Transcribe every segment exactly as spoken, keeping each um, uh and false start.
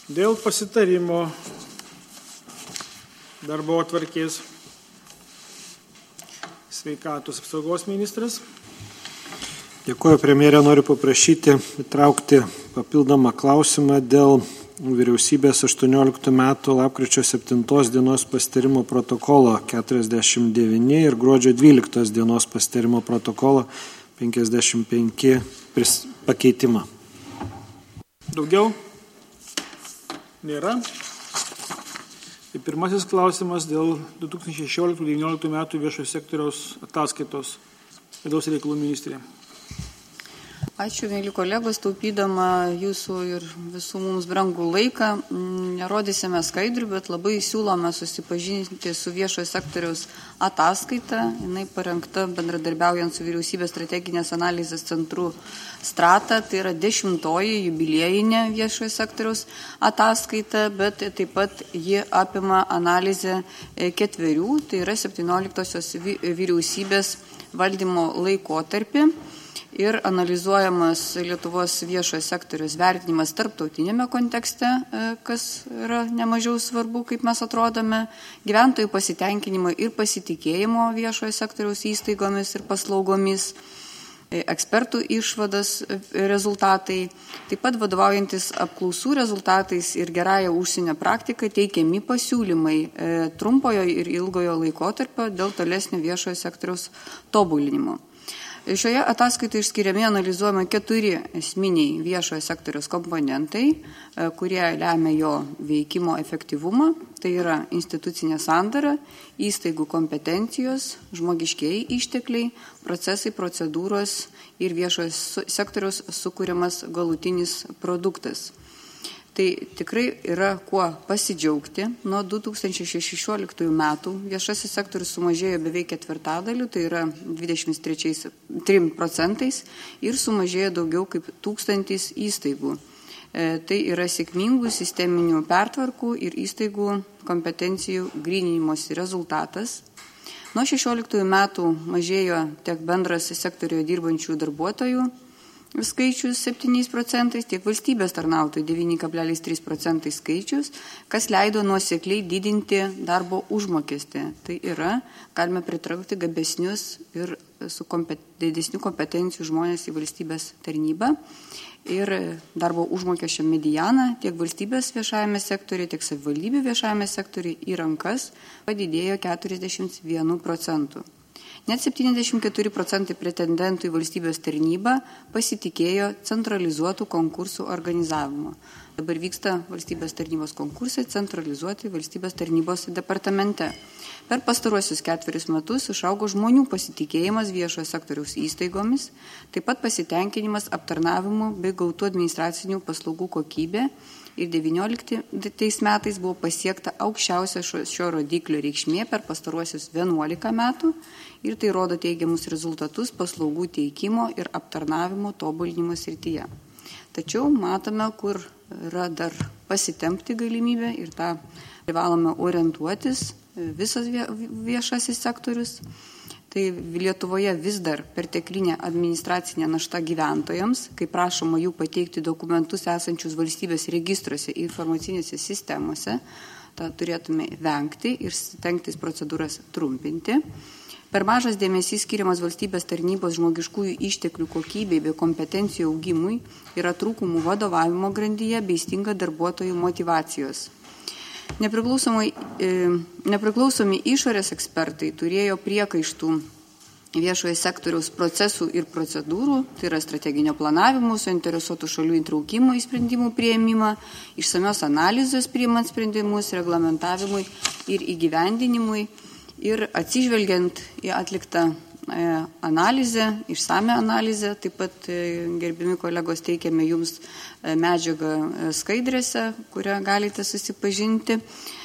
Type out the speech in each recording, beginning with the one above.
Dėl pasitarimo darbo atvarkės sveikatos apsaugos ministras. Dėkuoju, premjerė, noriu paprašyti įtraukti papildomą klausimą dėl vyriausybės aštuonioliktų metų lapkričio septintos dienos pasitarimo protokolo keturiasdešimt devyni ir gruodžio dvyliktos dienos pasitarimo protokolo penkiasdešimt penki pakeitimą. Daugiau? Nėra. Tai pirmasis klausimas dėl du tūkstančiai šešioliktų devynioliktų metų viešojo sektoriaus ataskaitos. Vidaus reikalų ministrė. Ačiū, mėly kolegos, taupydama jūsų ir visų mums brangų laiką. Nerodysime skaidrių, bet labai siūlome susipažinti su viešojo sektoriaus ataskaita. Jis parengta bendradarbiaujant su vyriausybės strateginės analizės centru Strata. Tai yra dešimtoji jubiliejinė viešojo sektoriaus ataskaita, bet taip pat ji apima analizę ketverių, tai yra septynioliktosios vyriausybės valdymo laikotarpį. Ir analizuojamas Lietuvos viešojo sektoriaus vertinimas tarptautinėme kontekste, kas yra nemažiau svarbu, kaip mes atrodome, gyventojų pasitenkinimo ir pasitikėjimo viešojo sektoriaus įstaigomis ir paslaugomis, ekspertų išvadas rezultatai, taip pat vadovaujantis apklausų rezultatais ir gerąją užsienio praktiką teikiami pasiūlymai trumpojo ir ilgojo laikotarpio dėl tolesnio viešojo sektoriaus tobulinimo. Šioje ataskaitoje išskiriami analizuojama keturi esminiai viešojo sektoriaus komponentai, kurie lemia jo veikimo efektyvumą. Tai yra institucinė sandara, įstaigų kompetencijos, žmogiškieji ištekliai, procesai, procedūros ir viešojo sektoriaus sukūriamas galutinis produktas. Tai tikrai yra kuo pasidžiaugti. Nuo du tūkstančiai šešioliktųjų metų viešasis sektorius sumažėjo beveik ketvirtadaliu, tai yra dvidešimt trim procentais ir sumažėjo daugiau kaip tūkstantis įstaigų. E, tai yra sėkmingų sisteminių pertvarkų ir įstaigų kompetencijų gryninimosi rezultatas. Nuo šešioliktųjų metų mažėjo tiek bendras sektorijoje dirbančių darbuotojų skaičius septyniais procentais, tiek valstybės tarnautojų devyni kablelis trys procentai skaičius, kas leido nuosekliai didinti darbo užmokestį. Tai yra, galime pritraukti gabesnius ir su kompet, didesnių kompetencijų žmonės į valstybės tarnybą. Ir darbo užmokesčio medianą tiek valstybės viešajame sektoriuje, tiek savivaldybių viešajame sektoriuje į rankas padidėjo keturiasdešimt vienu procentu. Net septyniasdešimt keturi procentai pretendentų į valstybės tarnybą pasitikėjo centralizuotų konkursų organizavimu. Dabar vyksta valstybės tarnybos konkursai centralizuoti valstybės tarnybos departamente. Per pastaruosius ketverius metus išaugo žmonių pasitikėjimas viešojo sektoriaus įstaigomis, taip pat pasitenkinimas aptarnavimu bei gautų administracinių paslaugų kokybė. Ir devynioliktais metais buvo pasiekta aukščiausia šio rodiklio reikšmė per pastaruosius vienuolika metų ir tai rodo teigiamus rezultatus paslaugų teikimo ir aptarnavimo tobulinimo srityje. Tačiau matome, kur yra dar pasitempti galimybę ir tą privalome orientuotis visas viešasis sektorius. Tai Lietuvoje vis dar perteklinė administracinė našta gyventojams, kai prašoma jų pateikti dokumentus esančius valstybės registruose ir informacinėse sistemose, tą turėtume vengti ir stengtis procedūras trumpinti. Per mažas dėmesys skiriamas valstybės tarnybos žmogiškųjų išteklių kokybei bei kompetencijų augimui yra trūkumų vadovavimo grandyje bei stinga darbuotojų motyvacijos. Nepriklausomai, e, nepriklausomi išorės ekspertai turėjo priekaištų viešojo sektoriaus procesų ir procedūrų, tai yra strateginio planavimo, suinteresuotų šalių įtraukimo į sprendimų priėmimą, išsamios analizės priimant sprendimus, reglamentavimui ir įgyvendinimui ir atsižvelgiant į atliktą e, analizę, išsame analizę, taip pat e, gerbimi kolegos teikiame jums medžiagą skaidrėse, kurią galite susipažinti,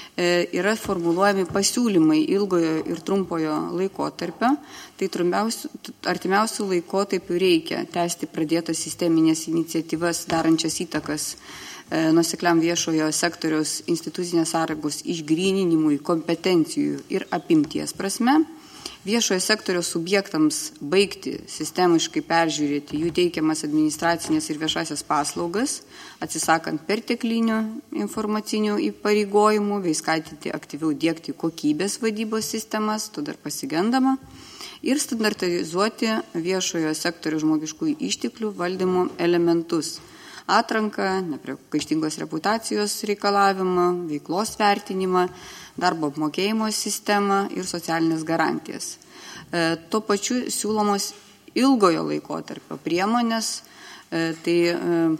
yra formuluojami pasiūlymai ilgojo ir trumpojo laikotarpio. Tai artimiausių laikotarpių reikia tęsti pradėtas sisteminės iniciatyvas darančias įtakas nuosekliam viešojo sektoriaus institucinės sąrangos išgryninimui kompetencijų ir apimties prasme. viešojo sektorio subjektams baigti sistemiškai peržiūrėti jų teikiamas administracinės ir viešasias paslaugas, atsisakant perteklinių informacinių įpareigojimų, bei skatinti aktyviau diegti kokybės vadybos sistemas, to dar pasigendama, ir standartizuoti viešojo sektorio žmogiškųjų išteklių valdymo elementus, atranką, nepriekaištingos reputacijos reikalavimą, veiklos vertinimą, darbo apmokėjimo sistemą ir socialinės garantijas. E, tuo pačiu siūlomos ilgojo laikotarpio priemonės, e, tai e,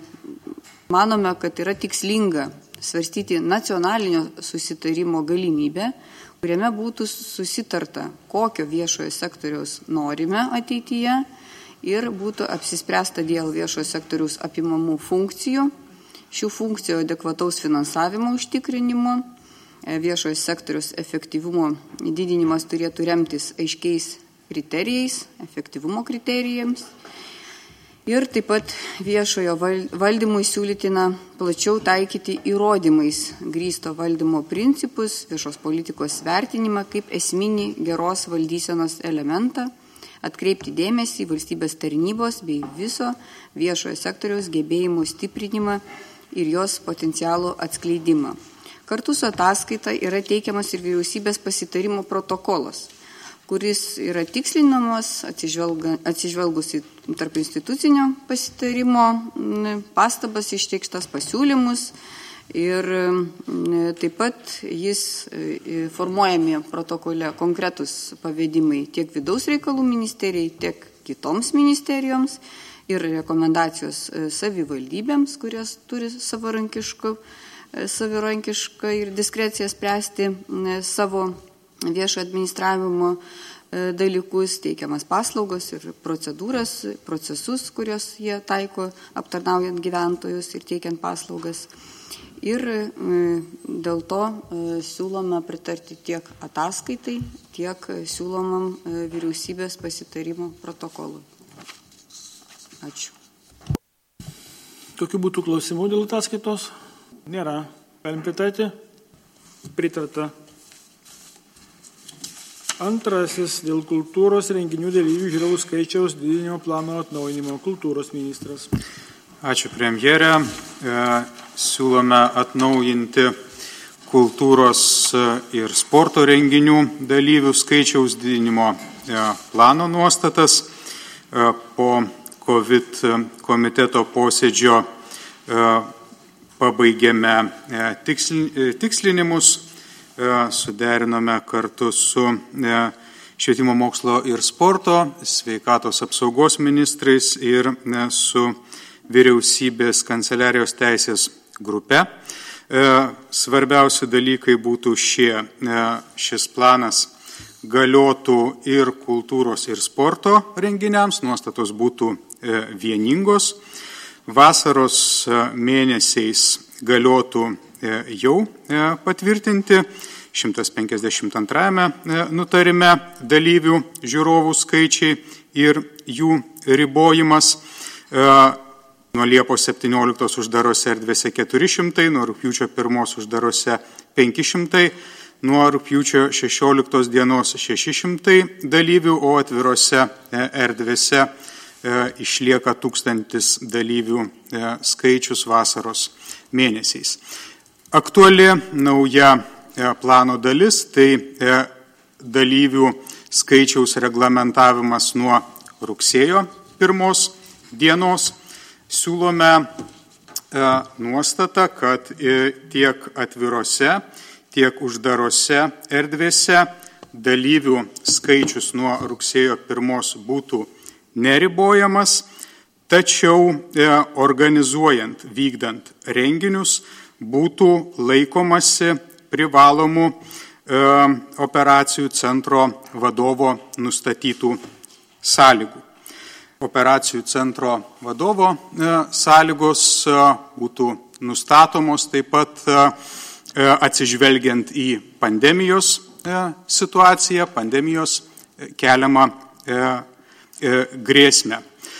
manome, kad yra tikslinga svarstyti nacionalinio susitarimo galimybę, kuriame būtų susitarta, kokio viešojo sektoriaus norime ateityje ir būtų apsispręsta dėl viešojo sektoriaus apimamų funkcijų, šių funkcijų adekvataus finansavimo užtikrinimo. Viešojo sektoriaus efektyvumo didinimas turėtų remtis aiškiais kriterijais, efektyvumo kriterijams. Ir taip pat viešojo valdymui siūlytina plačiau taikyti įrodymais grįsto valdymo principus, viešos politikos vertinimą kaip esminį geros valdysenos elementą, atkreipti dėmesį į valstybės tarnybos bei viso viešojo sektoriaus gebėjimų stiprinimą ir jos potencialų atskleidimą. Kartu su ataskaita yra teikiamas ir vyriausybės pasitarimo protokolas, kuris yra tikslinamas atsižvelgus į tarp institucinio pasitarimo pastabas, išreikštas pasiūlymus ir taip pat jis formuojami protokole konkretus pavedimai tiek vidaus reikalų ministerijai, tiek kitoms ministerijoms ir rekomendacijos savivaldybėms, kurios turi savarankiškų savarankišką ir diskreciją spręsti savo viešo administravimo dalykus, teikiamas paslaugos ir procedūras, procesus, kurios jie taiko aptarnaujant gyventojus ir teikiant paslaugas. Ir dėl to siūlome pritarti tiek ataskaitai, tiek siūlomam vyriausybės pasitarimo protokolui. Ačiū. Tokių būtų klausimų dėl ataskaitos? Nėra. Galim pritarti? Pritarta. Antrasis dėl kultūros renginių dalyvių žiūrovų skaičiaus didinimo plano atnaujinimo. Kultūros ministras. Ačiū premjerė. E, siūlome atnaujinti kultūros ir sporto renginių dalyvių skaičiaus didinimo e, plano nuostatas. E, po COVID komiteto posėdžio e, pabaigėme tikslinimus, suderinome kartu su švietimo mokslo ir sporto, sveikatos apsaugos ministrais ir su vyriausybės kanceliarijos teisės grupe. Svarbiausi dalykai būtų šie. Šis planas galiotų ir kultūros ir sporto renginiams, nuostatos būtų vieningos. Vasaros mėnesiais galiotų jau patvirtinti šimtas penkiasdešimt antrajame nutarime dalyvių žiūrovų skaičiai ir jų ribojimas. Nuo Liepos septynioliktos uždarose erdvėse keturi šimtai, nuo rugpjūčio pirmos uždarose penki šimtai, nuo rugpjūčio šešioliktos dienos šeši šimtai dalyvių, o atvirose erdvėse išlieka tūkstantis dalyvių skaičius vasaros mėnesiais. Aktuali nauja plano dalis, tai dalyvių skaičiaus reglamentavimas nuo rugsėjo pirmos dienos. Siūlome nuostatą, kad tiek atvirose, tiek uždarose erdvėse dalyvių skaičius nuo rugsėjo pirmos būtų neribojamas, tačiau organizuojant, vykdant renginius būtų laikomasi privalomų operacijų centro vadovo nustatytų sąlygų. Operacijų centro vadovo sąlygos būtų nustatomos taip pat atsižvelgiant į pandemijos situaciją, pandemijos keliamą grėsmę.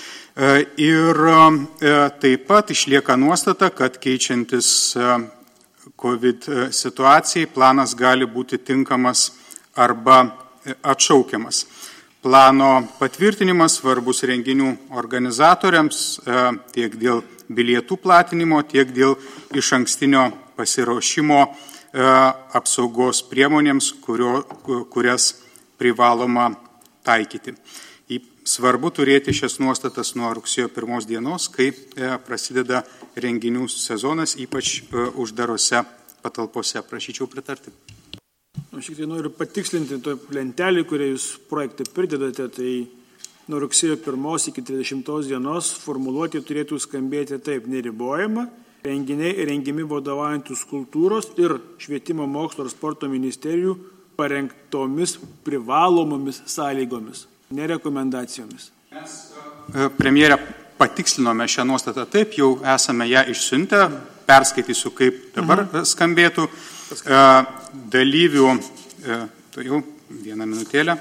Ir taip pat išlieka nuostata, kad keičiantis COVID situacijai planas gali būti tinkamas arba atšaukiamas. Plano patvirtinimas svarbus renginių organizatoriams tiek dėl bilietų platinimo, tiek dėl iš ankstinio pasiruošimo apsaugos priemonėms, kurio, kurias privaloma taikyti. Svarbu turėti šias nuostatas nuo rugsėjo pirmos dienos, kai prasideda renginių sezonas, ypač uždarose patalpose. Prašyčiau pritarti. Aš tik tai noriu patikslinti to lentelį, kurią jūs projektą pridedate, tai nuo rugsėjo pirmos iki trisdešimtos dienos formuluoti turėtų skambėti taip: neribojama, renginiai rengiami vadovaujantis kultūros ir švietimo mokslo ir sporto ministerijų parengtomis privalomomis sąlygomis, ne rekomendacijomis. Mes, premjerė, patikslinome šią nuostatą taip, jau esame ją išsiuntę, perskaitysiu, kaip dabar mhm. skambėtų. Dalyvių, tai jau vieną minutėlę.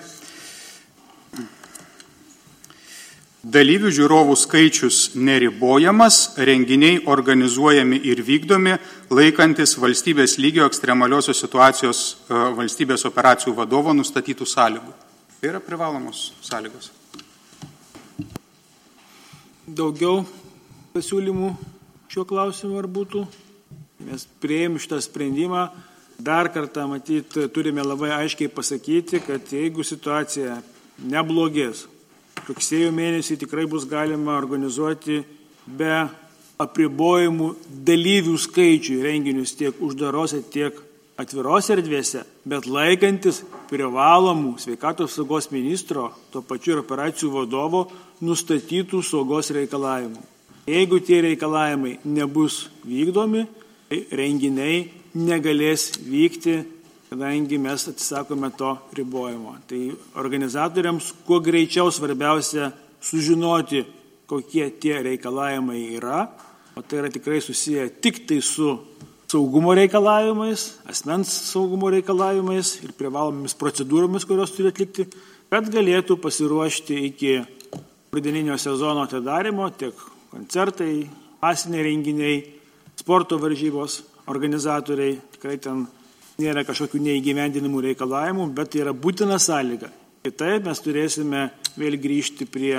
Dalyvių žiūrovų skaičius neribojamas, renginiai organizuojami ir vykdomi, laikantis valstybės lygio ekstremaliosios situacijos valstybės operacijų vadovo nustatytų sąlygų. Tai yra privalomos sąlygos. Daugiau pasiūlymų šiuo klausimu ar būtų? Mes priėjom šitą sprendimą, dar kartą matyt turime labai aiškiai pasakyti, kad jeigu situacija neblogės, rugsėjo mėnesį tikrai bus galima organizuoti be apribojimų dalyvių skaičių renginius tiek uždarose, tiek atvirose erdvėse, bet laikantis privalomų sveikatos saugos ministro, to pačiu ir operacijų vadovo, nustatytų saugos reikalavimų. Jeigu tie reikalavimai nebus vykdomi, renginiai negalės vykti, kadangi mes atsisakome to ribojimo. Tai organizatoriams kuo greičiau svarbiausia sužinoti, kokie tie reikalavimai yra, o tai yra tikrai susiję tik tai su saugumo reikalavimais, asmens saugumo reikalavimais ir privalomomis procedūromis, kurios turi atlikti, kad galėtų pasiruošti iki rudeninio sezono atidarymo tiek koncertai, masiniai renginiai, sporto varžybos, organizatoriai, tikrai ten nėra kažkokių neįgyvendinimų reikalavimų, bet tai yra būtina sąlyga. Kitaip mes turėsime vėl grįžti prie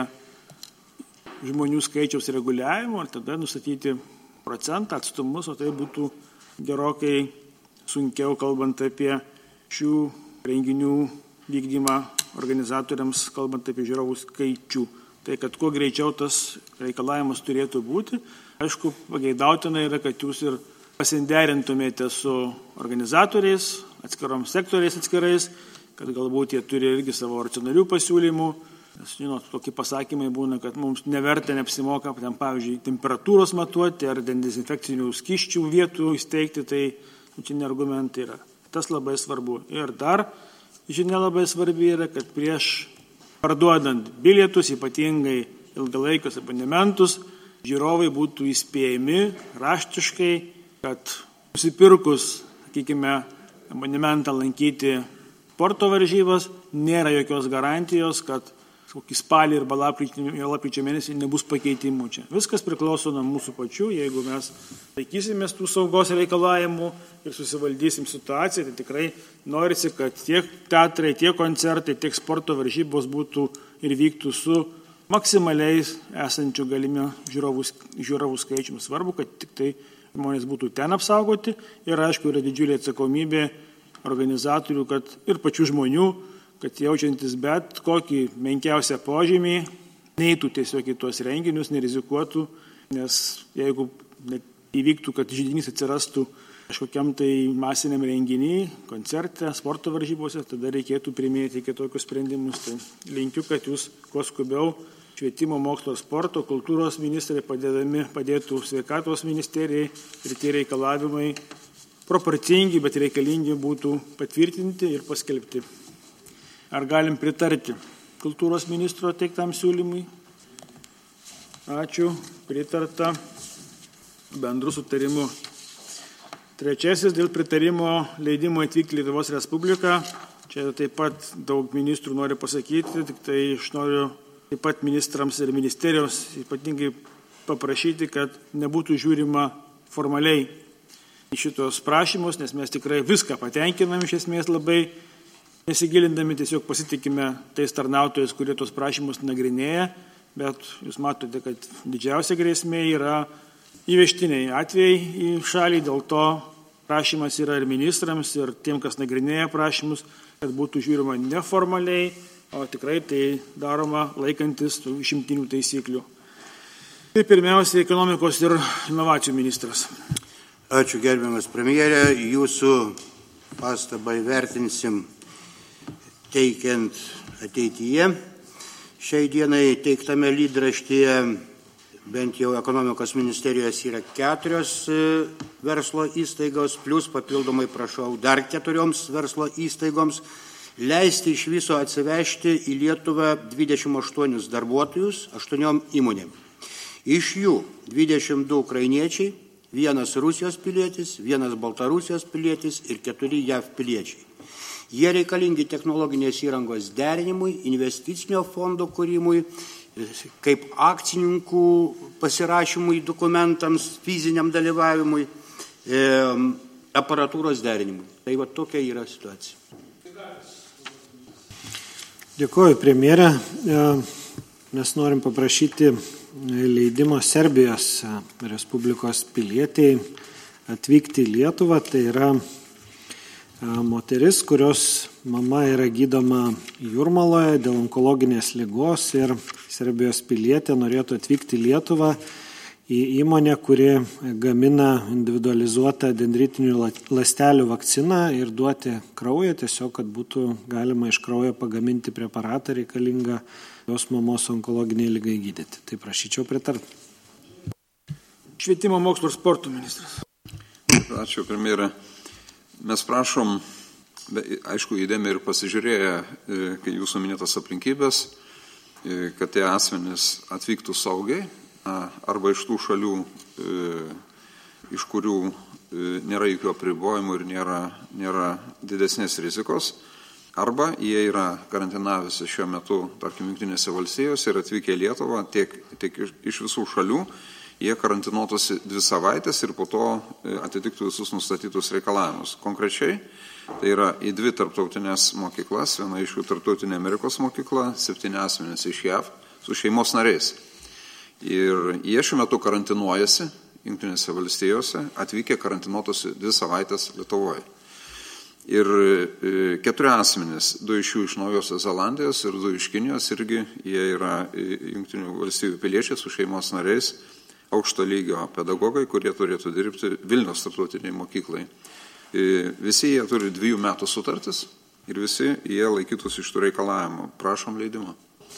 žmonių skaičiaus reguliavimo ir tada nustatyti procentą, atstumus, o tai būtų gerokai sunkiau, kalbant apie šių renginių vykdymą organizatoriams, kalbant apie žiūrovų skaičių. Tai kad kuo greičiau tas reikalavimas turėtų būti. Aišku, pageidautina yra, kad jūs ir pasiderintumėte su organizatoriais, atskirom sektoriais atskirais, kad galbūt jie turi irgi savo racionalių pasiūlymų. Nes, žinot, tokie pasakymai būna, kad mums neverta, neapsimoka, ten, pavyzdžiui, temperatūros matuoti ar dezinfekcinių skysčių vietų įsteigti, tai čia ne argumentai yra. Tas labai svarbu. Ir dar žinia labai svarbi yra, kad prieš parduodant bilietus, ypatingai ilgalaikius abonementus, žiūrovai būtų įspėjami raštiškai, kad nusipirkus, sakykime, abonementą lankyti sporto varžybas, nėra jokios garantijos, kad kokį spalį ir lapkričio mėnesį nebus pakeitimų čia. Viskas priklauso nuo mūsų pačių. Jeigu mes laikysimės tų saugos reikalavimų ir susivaldysim situaciją, tai tikrai norisi, kad tiek teatrai, tiek koncertai, tiek sporto varžybos būtų ir vyktų su maksimaliais esančių galimio žiūrovų, žiūrovų skaičiumi. Svarbu, kad tik tai žmonės būtų ten apsaugoti ir aišku yra didžiulė atsakomybė organizatorių, kad ir pačių žmonių, kad jaučiantis bet kokį menkiausią požymį, neįtų tiesiog į tuos renginius, nerizikuotų, nes jeigu įvyktų, kad židinys atsirastų kažkokiam tai masiniam renginiui, koncerte, sporto varžybose, tada reikėtų priminėti kitokius sprendimus. Tai linkiu, kad jūs kuo skubiau švietimo, mokslo, sporto, kultūros ministrai padėdami, padėtų sveikatos ministerijai ir tie reikalavimai proporcingi, bet reikalingi būtų patvirtinti ir paskelbti. Ar galim pritarti kultūros ministro teiktam siūlymui? Ačiū, pritarta bendru sutarimu. Trečiasis dėl pritarimo leidimo atvykti į Lietuvos Respubliką. Čia taip pat daug ministrų nori pasakyti, tik tai aš noriu taip pat ministrams ir ministerijos ypatingai paprašyti, kad nebūtų žiūrima formaliai į šitos prašymus, nes mes tikrai viską patenkinam iš esmės labai Nesigilindami tiesiog pasitikime tais tarnautojais, kurie tos prašymus nagrinėja, bet jūs matote, kad didžiausia grėsmė yra įvežtiniai atvejai į šalį, dėl to prašymas yra ir ministrams, ir tiem, kas nagrinėja prašymus, kad būtų žiūrima neformaliai, o tikrai tai daroma laikantis tų išimtinių taisyklių. Tai pirmiausia, ekonomikos ir inovacijų ministras. Ačiū gerbiamas premjerė, jūsų pastabą įvertinsim teikiant ateityje. Šiai dienai teiktame lydraštyje bent jau ekonomikos ministerijos yra keturios verslo įstaigos, plus papildomai prašau dar keturioms verslo įstaigoms leisti iš viso atsivežti į Lietuvą dvidešimt aštuonis darbuotojus aštuoniom įmonėm. Iš jų dvidešimt du ukrainiečiai, vienas Rusijos pilietis, vienas Baltarusijos pilietis ir keturi J A V piliečiai. Jie reikalingi technologinės įrangos derinimui, investicinio fondo kūrimui, kaip akcininkų pasirašymui dokumentams, fiziniam dalyvavimui, e, aparatūros derinimui. Tai va tokia yra situacija. Dėkuoju, premjerė. Mes norim paprašyti leidimo Serbijos Respublikos pilietei atvykti į Lietuvą. Tai yra moteris, kurios mama yra gydoma Jūrmaloje dėl onkologinės ligos ir Serbijos pilietė norėtų atvykti į Lietuvą į įmonę, kuri gamina individualizuotą dendritinių ląstelių vakciną ir duoti kraują, tiesiog, kad būtų galima iš kraujo pagaminti preparatą reikalingą jos mamos onkologiniai ligai gydyti. Tai prašyčiau pritarti. Švietimo, mokslo ir sporto ministras. Ačiū, premjerė. Mes prašom, aišku, įdėmė ir pasižiūrėję, kai jūsų minėtas aplinkybės, kad tie asmenys atvyktų saugiai, arba iš tų šalių, iš kurių nėra jokių apribojimų ir nėra, nėra didesnės rizikos, arba jie yra karantinavęsi šiuo metu, tarkim, Jungtinėse valstijose ir atvykę į Lietuvą, tiek, tiek iš visų šalių, jie karantinuotųsi dvi savaitės ir po to atitiktų visus nustatytus reikalavimus. Konkrečiai, tai yra į dvi tarptautinės mokyklas, viena iš jų tarptautinė Amerikos mokykla, septyni asmenys iš J A V su šeimos nariais. Ir jie šiuo metu karantinuojasi Jungtinėse valstijose, atvykę karantinuotųsi dvi savaitės Lietuvoje. Ir keturi asmenys, du iš jų iš Naujosios Zelandijos ir du iš Kinijos, irgi jie yra Jungtinių valstijų piliečiai su šeimos nariais, aukšto lygio pedagogai, kurie turėtų dirbti Vilniaus tarptautiniai mokyklai. Visi jie turi dviejų metų sutartis ir visi jie laikytųsi iš tų reikalavimų. Prašom leidimo.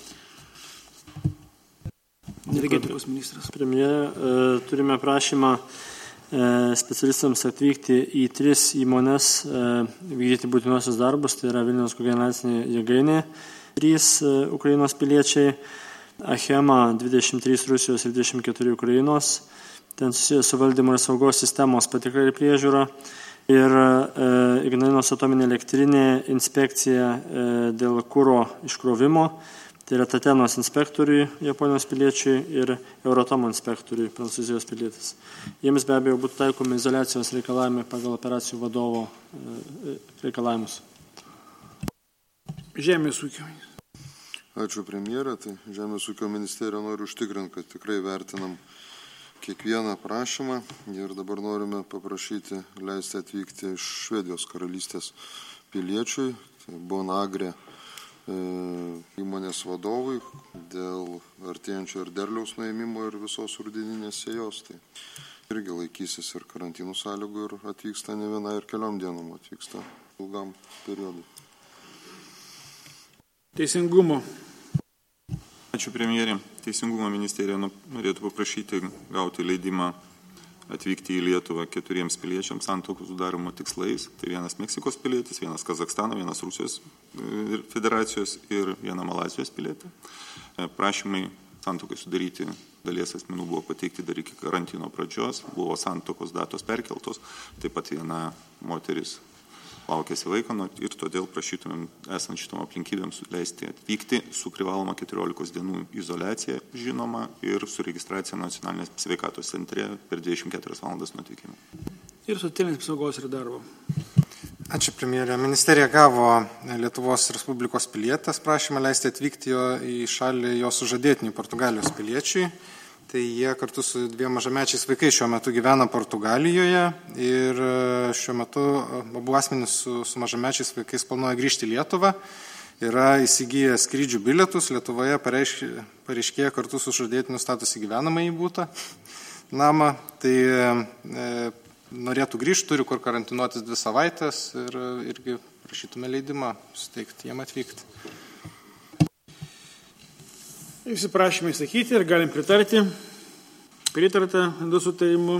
Energetikos ministras. Premjerė, turime prašymą specialistams atvykti į tris įmonės, vykdyti būtinuosius darbus, tai yra Vilniaus kogeneracinė jėgainė, trys Ukrainos piliečiai, Achema dvidešimt trys Rusijos ir dvidešimt keturi Ukrainos, ten susijęs su valdymo ir saugos sistemos patikra ir priežiūra, ir Ignalinos atominė elektrinė inspekcija dėl kuro iškrovimo. Tai yra Tatenos inspektoriui, Japonijos piliečiui ir Euratomo inspektoriui, Prancūzijos pilietis. Jiems be abejo būtų taikomi izoliacijos reikalavimai pagal operacijų vadovo reikalavimus. Žemės ūkio. Ačiū premjerė. Tai Žemės ūkio ministerija nori užtikrinti, kad tikrai vertinam kiekvieną prašymą ir dabar norime paprašyti leisti atvykti iš Švedijos karalystės piliečiui, tai Bonagre įmonės vadovui dėl artėjančio ir derliaus nuėmimo ir visos rudeninės sėjos. Tai irgi laikysis ir karantinų sąlygų ir atvyksta ne viena ir keliom dienom, atvyksta ilgam periodui. Teisingumo. Ačiū premjerė. Teisingumo ministerija norėtų paprašyti gauti leidimą atvykti į Lietuvą keturiems piliečiams santuokų sudarimo tikslais. Tai vienas Meksikos pilietis, vienas Kazakstano, vienas Rusijos federacijos ir viena Malazijos pilietė. Prašymai santuokai sudaryti dalies asmenų buvo pateikti dar iki karantino pradžios, buvo santuokos datos perkeltos, taip pat viena moteris laukėsi vaiko ir todėl prašytumėm esant šitom aplinkybėms leisti atvykti su privaloma keturiolikos dienų izoliacija, žinoma, ir su registracija nacionalinės sveikatos centre per dvidešimt keturias valandas nuo atvykimo. Ir socialinės apsaugos ir darbo. Ačiū, premjerė. Ministerija gavo Lietuvos Respublikos pilietės prašymą leisti atvykti į šalį jo sužadėtiniui Portugalijos piliečiui. Tai jie kartu su dviem mažamečiais vaikais šiuo metu gyvena Portugalijoje ir šiuo metu abu asmenys su, su mažamečiais vaikais planuoja grįžti į Lietuvą. Yra įsigiję skrydžių bilietus, Lietuvoje pareiškėja kartu su sužadėtiniu statusi gyvenamąjį būtą namą. Tai e, norėtų grįžti, turi kur karantinuotis dvi savaitės ir irgi prašytume leidimą suteikti jiem atvykti. Visi prašymai sakyti ir galim pritarti. Pritarta du sutarimu.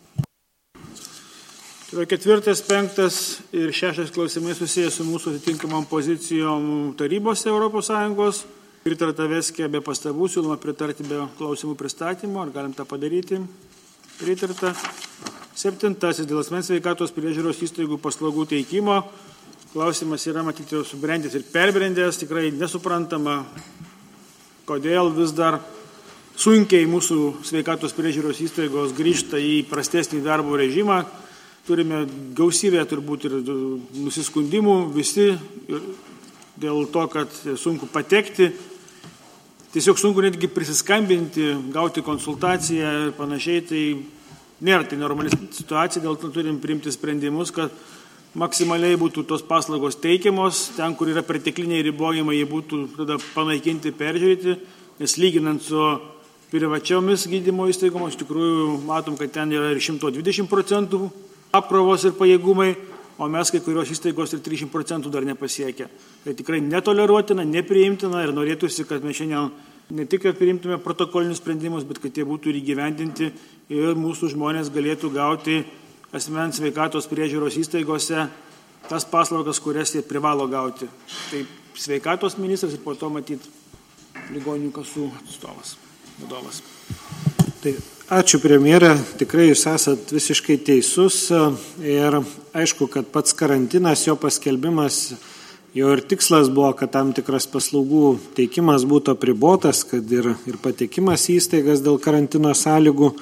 Tai ketvirtas, penktas ir šeštas klausimai susijęs su mūsų atitinkamom pozicijom tarybose Europos Sąjungos. Pritarta Veskė be pastabų, siūloma pritarti be klausimų pristatymo. Ar galim tą padaryti? Pritarta. Septintasis dėl asmens sveikatos priežiūros įstaigų paslaugų teikimo. Klausimas yra matyti jau subrendęs ir perbrendęs, tikrai nesuprantama, kodėl vis dar sunkiai mūsų sveikatos priežiūros įstaigos grįžta į prastesnį darbo režimą. Turime gausybę turbūt ir nusiskundimų visi dėl to, kad sunku patekti. Tiesiog sunku netgi prisiskambinti, gauti konsultaciją ir panašiai. Tai nėra tai normali situacija, dėl to turim priimti sprendimus, kad maksimaliai būtų tos paslaugos teikiamos, ten, kur yra pertekliniai ribojimai, jie būtų tada panaikinti, peržiūrėti, nes lyginant su privačiomis gydymo įstaigomis, iš tikrųjų matom, kad ten yra ir šimtas dvidešimt procentų apkrovos ir pajėgumai, o mes kai kurios įstaigos ir trisdešimt procentų dar nepasiekia. Tai tikrai netoleruotina, nepriimtina ir norėtųsi, kad mes šiandien ne tik, kad priimtume protokolinius sprendimus, bet kad jie būtų ir įgyvendinti ir mūsų žmonės galėtų gauti asmens sveikatos priežiūros įstaigose tas paslaugas, kurias jie privalo gauti. Tai sveikatos ministras ir po to matyti ligonių kasų atstovas, vadovas. Tai ačiū, premjerė, tikrai jūs esat visiškai teisus ir aišku, kad pats karantinas, jo paskelbimas, jo ir tikslas buvo, kad tam tikras paslaugų teikimas būtų apribotas, kad ir, ir patekimas į įstaigas dėl karantino sąlygų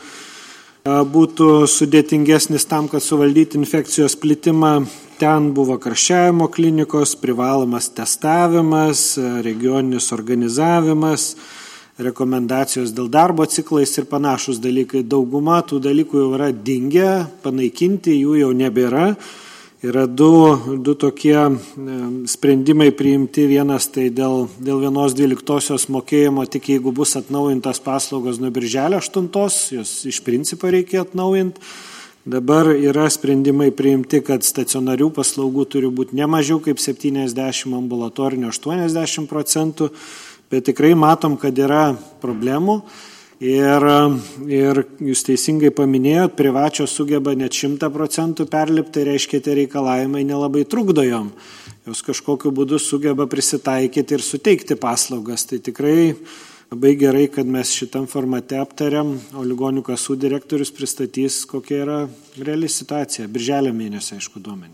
būtų sudėtingesnis tam, kad suvaldyti infekcijos plitimą. Ten buvo karščiavimo klinikos, privalomas testavimas, regioninis organizavimas, rekomendacijos dėl darbo ciklais ir panašus dalykai. Dauguma tų dalykų jau yra dingę, panaikinti jų jau nebėra. Yra du, du tokie sprendimai priimti. Vienas tai dėl, dėl vienos dvyliktosios mokėjimo, tik jeigu bus atnaujintas paslaugos nuo birželio aštuntos, jos iš principo reikia atnaujinti. Dabar yra sprendimai priimti, kad stacionarių paslaugų turi būti ne mažiau kaip septyniasdešimt, ambulatorinio aštuoniasdešimt procentų, bet tikrai matom, kad yra problemų. Ir, ir jūs teisingai paminėjot, privačios sugeba net šimtą procentų perlipti, reiškia, tie reikalavimai nelabai trukdo jom. Jos kažkokiu būdu sugeba prisitaikyti ir suteikti paslaugas. Tai tikrai labai gerai, kad mes šitam formate aptariam, o ligonių kasų direktorius pristatys, kokia yra reali situacija. Birželio mėnesio, aišku, duomenį.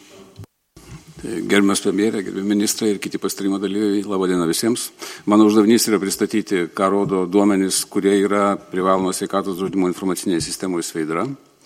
Gerbiamas premjerė, gerbiami ministrai ir kiti pasitarimo dalyviai, laba diena visiems. Mano uždavinys yra pristatyti, ką rodo duomenys, kurie yra privalomos sveikatos draudimo informacinėje sistemoje Sveidra.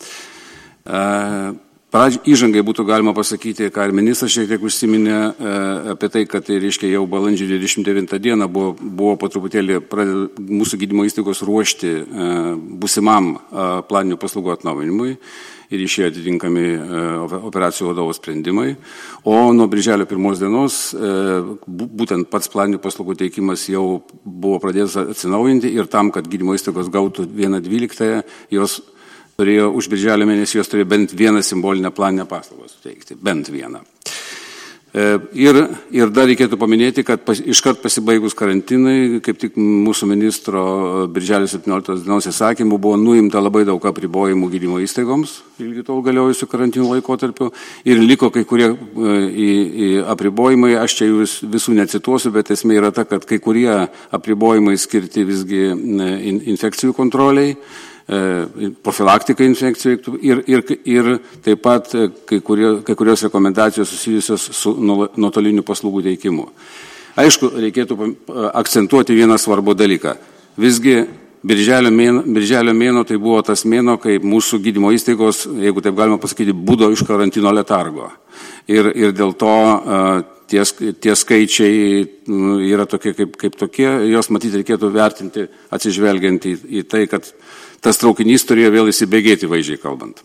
Įžangai būtų galima pasakyti, ką ir ministras šiek tiek užsiminė apie tai, kad tai reiškia jau balandžio dvidešimt devintą dieną buvo, buvo po truputėlį pradeda mūsų gydymo įstaigos ruošti būsimam planinių paslaugų atnaujinimui ir išėjo atitinkami operacijų vadovo sprendimai. O nuo birželio pirmos dienos būtent pats planinių paslaugų teikimas jau buvo pradėtas atsinaujinti ir tam, kad gydymo įstaigos gautų vieną dvyliktąją, jos turėjo už birželio mėnesį jos turėjo bent vieną simbolinę planinę paslaugą suteikti, bent vieną. Ir, ir dar reikėtų paminėti, kad pas, iškart pasibaigus karantinai, kaip tik mūsų ministro birželio septynioliktos dienos įsakymų buvo nuimta labai daug apribojimų gydymo įstaigoms, ilgi tol galiojusių karantino laikotarpiu, ir liko kai kurie į, į apribojimai, aš čia vis, visų necituosiu, bet esmė yra ta, kad kai kurie apribojimai skirti visgi infekcijų kontroliai, profilaktikai infekcijų ir, ir, ir taip pat kai, kurie, kai kurios rekomendacijos susijusios su nuotoliniu paslaugų teikimu. Aišku, reikėtų akcentuoti vieną svarbų dalyką. Visgi Birželio mėno, birželio mėno tai buvo tas mėno, kai mūsų gydymo įstaigos, jeigu taip galima pasakyti, būdo iš karantino letargo. Ir, ir dėl to tie, tie skaičiai yra tokie kaip, kaip tokie, jos matyti reikėtų vertinti atsižvelgiant į, į tai, kad tas traukinys turėjo vėl įsibėgėti, vaizdžiai kalbant.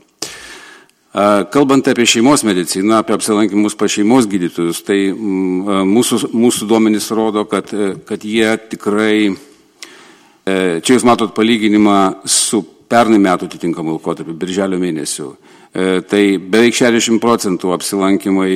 Kalbant apie šeimos mediciną, apie apsilankimus pas šeimos gydytojus, tai mūsų, mūsų duomenys rodo, kad, kad jie tikrai, čia jūs matot palyginimą su pernai metų atitinkamų laikotarpiu, birželio mėnesių, tai beveik šešiasdešimt procentų apsilankimai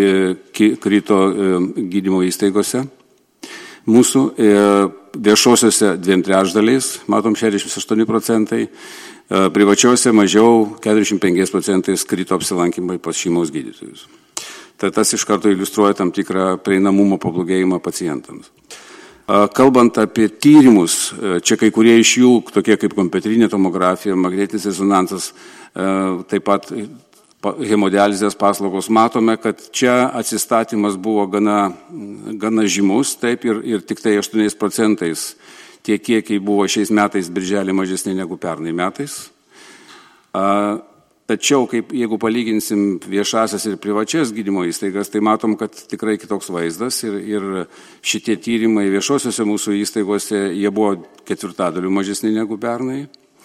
krito gydymo įstaigose, mūsų viešosiuose dviem trečdaliais, matom šešiasdešimt aštuoni procentai, privačiuose mažiau keturiasdešimt penkiais procentais krito apsilankimai pas šeimos gydytojus. Tai tas iš karto iliustruoja tam tikrą prieinamumo pablogėjimą pacientams. Kalbant apie tyrimus, čia kai kurie iš jų, tokie kaip kompiuterinė tomografija, magnetinis rezonansas, taip pat hemodializės paslaugos, matome, kad čia atsistatymas buvo gana, gana žymus, taip ir, ir tik tai aštuoniais procentais tie kiekiai buvo šiais metais birželį mažesni negu pernai metais. Tačiau, kaip, jeigu palyginsim viešasias ir privačias gydymo įstaigas, tai matom, kad tikrai kitoks vaizdas ir, ir šitie tyrimai viešosiuose mūsų įstaigose, jie buvo ketvirtadaliu mažesni negu pernai,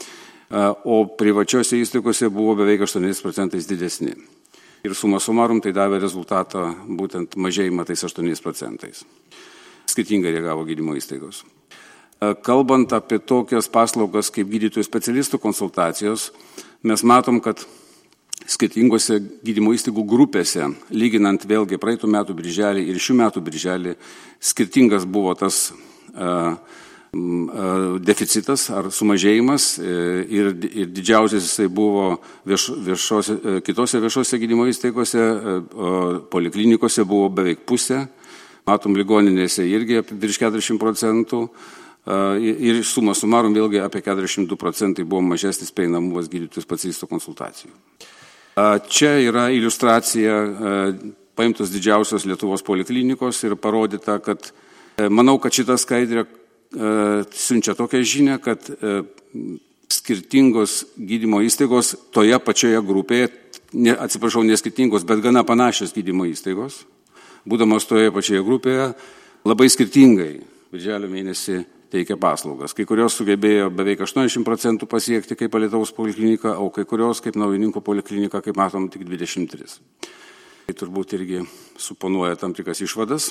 o privačiose įstaigose buvo beveik aštuoniais procentais didesni. Ir suma sumarum tai davė rezultatą būtent mažėjimą tais aštuoniais procentais. Skirtingai reagavo gydymo įstaigos. Kalbant apie tokias paslaugas kaip gydytojų specialistų konsultacijos, mes matom, kad skirtingose gydymo įstaigų grupėse, lyginant vėlgi praeitų metų birželį ir šių metų birželį, skirtingas buvo tas a, a, deficitas ar sumažėjimas ir, ir didžiausias jisai buvo vieš, viešose, kitose viešose gydymo įstaigose, poliklinikose buvo beveik pusė, matom ligoninėse irgi virš keturiasdešimt procentų. Ir suma sumarum vėlgi apie keturiasdešimt du procentai buvo mažesnis prieinamumas gydytojų specialistų konsultacijų. Čia yra iliustracija paimtos didžiausios Lietuvos poliklinikos ir parodyta, kad manau, kad šita skaidrė siunčia tokią žinią, kad skirtingos gydymo įstaigos toje pačioje grupėje, ne, atsiprašau, ne skirtingos, bet gana panašios gydymo įstaigos, būdamos toje pačioje grupėje, labai skirtingai birželio mėnesį teikia paslaugas. Kai kurios sugebėjo beveik aštuoniasdešimt procentų pasiekti kaip Alytaus poliklinika, o kai kurios kaip Naujininkų poliklinika, kaip matom, tik dvidešimt tris. Tai turbūt irgi suponuoja tam tikras išvadas.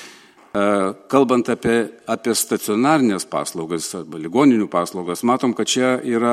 Kalbant apie, apie stacionarinės paslaugas arba ligoninių paslaugas, matom, kad čia yra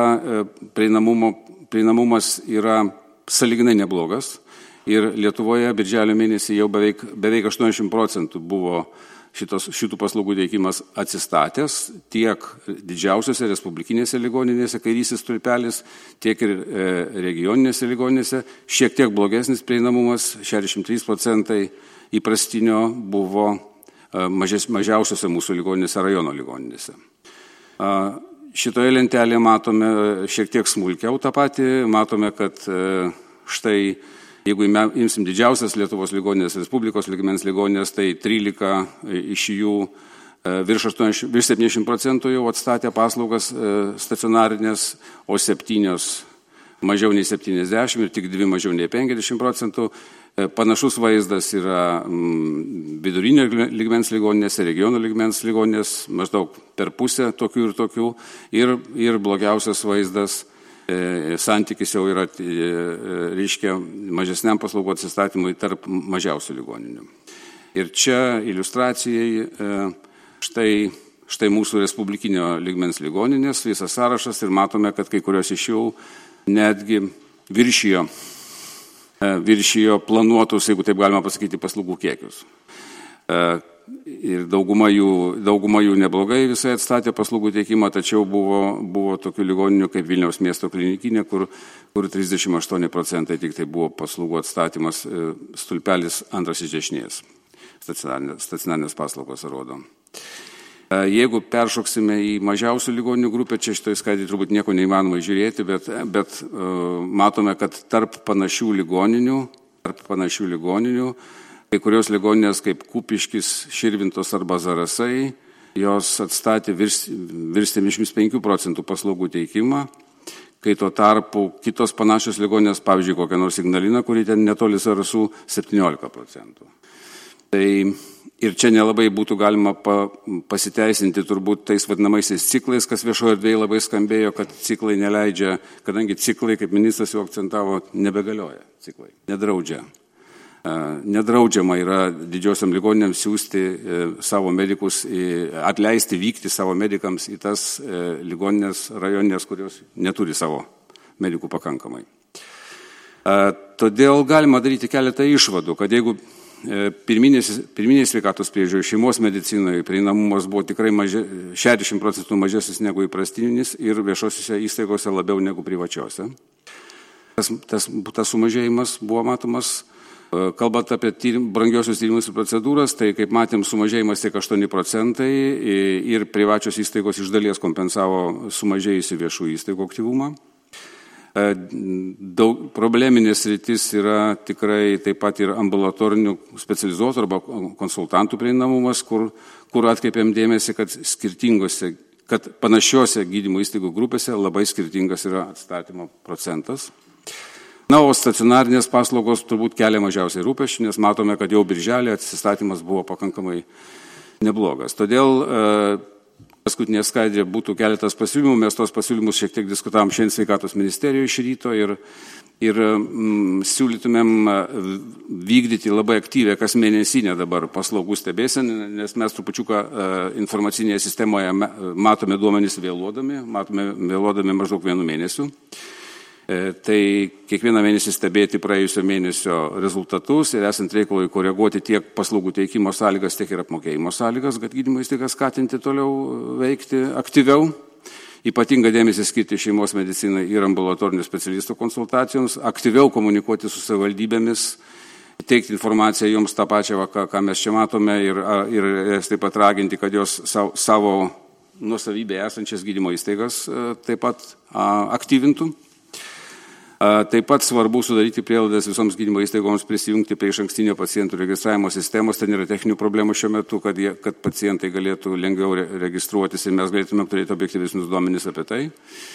prieinamumas yra sąlyginai neblogas ir Lietuvoje birželio mėnesį jau beveik, beveik aštuoniasdešimt procentų buvo Šitos, šitų paslaugų teikimas atsistatęs tiek didžiausiose respublikinėse ligoninėse, kairysis stulpelis, tiek ir e, regioninėse ligoninėse. Šiek tiek blogesnis prieinamumas, šešiasdešimt trys procentai įprastinio buvo e, mažes, mažiausiose mūsų ligoninėse, rajono ligoninėse. E, šitoje lentelėje matome šiek tiek smulkiau tą patį, matome, kad e, štai jeigu imsim didžiausias Lietuvos ligoninės, Respublikos lygmens ligoninės, tai trylika iš jų virš septyniasdešimt procentų jau atstatė paslaugas stacionarinės, o septynios mažiau nei septyniasdešimt ir tik dvi mažiau nei penkiasdešimt procentų. Panašus vaizdas yra vidurinio lygmens ligoninėse, regiono lygmens ligoninės, maždaug per pusę tokių ir tokių. Ir, ir blogiausias vaizdas santykis jau yra, reiškia, mažesniam paslaugų atsistatymui tarp mažiausių ligoninių. Ir čia iliustracijai štai, štai mūsų respublikinio lygmens ligoninės, visas sąrašas ir matome, kad kai kurios iš jų netgi viršijo, viršijo planuotus, jeigu taip galima pasakyti, paslaugų kiekius. Ir dauguma jų, dauguma jų neblogai visai atstatė paslaugų teikimą, tačiau buvo, buvo tokių ligoninių kaip Vilniaus miesto klinikinė, kur, kur trisdešimt aštuoni procentai tik tai buvo paslaugų atstatymas, stulpelis antras iš dešinės, stacionarinės, stacionarinės paslaugos rodo. Jeigu peršoksime į mažiausių ligoninių grupę, čia šitoj skaidrėje turbūt nieko neįmanoma žiūrėti, bet, bet matome, kad tarp panašių ligoninių, tarp panašių ligoninių, kai kurios ligoninės kaip Kupiškis, Širvintos arba Zarasai jos atstatė virš, virš septyniasdešimt penkių procentų paslaugų teikimą, kai tuo tarpu kitos panašios ligoninės, pavyzdžiui, kokia nors Ignalina, kuri ten netoli Zarasų, septyniolika procentų. Tai ir čia nelabai būtų galima pa, pasiteisinti turbūt tais vadinamaisiais ciklais, kas viešoje erdvėje labai skambėjo, kad ciklai neleidžia, kadangi ciklai, kaip ministras jau akcentavo, nebegalioja ciklai, nedraudžia. Nedraudžiama yra didžiosiam ligoninėms siūsti savo medikus, atleisti vykti savo medikams į tas ligoninės rajoninės, kurios neturi savo medikų pakankamai. Todėl galima daryti keletą išvadų, kad jeigu pirminės, pirminės sveikatos priežiūros šeimos medicinoje prieinamumas buvo tikrai mažia, šešiasdešimt procentų mažesnis negu įprastinis ir viešosiuose įstaigose labiau negu privačiose. Tas, tas, tas sumažėjimas buvo matomas. Kalbant apie tyrim, brangiosius tyrimus ir procedūras, tai kaip matėm sumažėjimas tik aštuoni procentai ir privačios įstaigos iš dalies kompensavo sumažėjusių viešų įstaigų aktyvumą. Daug probleminės rytis yra tikrai taip pat ir ambulatorinių specializuotų arba konsultantų prieinamumas, kur, kur atkreipėm dėmesį, kad skirtingose, kad panašiose gydymo įstaigų grupėse labai skirtingas yra atstatymo procentas. Na, o stacionarinės paslaugos turbūt kelia mažiausiai rūpesčių, nes matome, kad jau birželį atsistatymas buvo pakankamai neblogas. Todėl e, paskutinė skaidrė būtų keletas pasiūlymų, mes tos pasiūlymus šiek tiek diskutavom šiandien sveikatos ministerijoje iš ryto ir, ir mm, siūlytumėm vykdyti labai aktyvę kas mėnesinę dabar paslaugų stebėseną, nes mes trupučiuką e, informacinėje sistemoje matome duomenys vėluodami, matome vėluodami maždaug vienu mėnesiu. Tai kiekvieną mėnesį stebėti praėjusio mėnesio rezultatus ir esant reikalui koreguoti tiek paslaugų teikimo sąlygas, tiek ir apmokėjimo sąlygas, kad gydymo įstaigas skatinti toliau veikti aktyviau. Ypatingą dėmesį skirti šeimos medicinai ir ambulatorinių specialistų konsultacijoms, aktyviau komunikuoti su savivaldybėmis, teikti informaciją joms tą pačią, ką, ką mes čia matome ir, ir taip pat raginti, kad jos savo, savo nuosavybėje esančias gydymo įstaigas taip pat aktyvintų. Taip pat svarbu sudaryti prielaidas visoms gydymo įstaigoms prisijungti prie išankstinio pacientų registravimo sistemos. Ten yra techninių problemų šiuo metu, kad, jie, kad pacientai galėtų lengviau registruotis ir mes galėtume turėti objektyvesnius duomenis apie tai.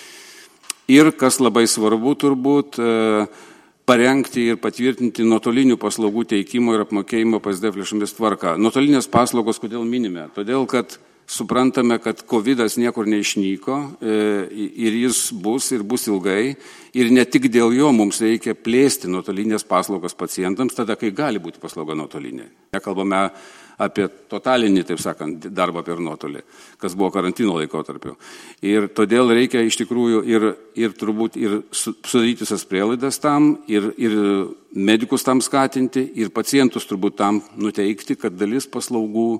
Ir kas labai svarbu turbūt, parengti ir patvirtinti nuotolinių paslaugų teikimo ir apmokėjimo P S D F lėšomis tvarką. Nuotolinės paslaugos kodėl minime? Todėl, kad suprantame, kad kovidas niekur neišnyko ir jis bus ir bus ilgai ir ne tik dėl jo mums reikia plėsti nuotolinės paslaugas pacientams, tada, kai gali būti paslauga nuotolinė. Nekalbame apie totalinį, taip sakant, darbą per nuotolį, kas buvo karantino laikotarpiu. Ir todėl reikia iš tikrųjų ir, ir turbūt ir sudaryti visas prielaidas tam, ir, ir medikus tam skatinti, ir pacientus turbūt tam nuteikti, kad dalis paslaugų,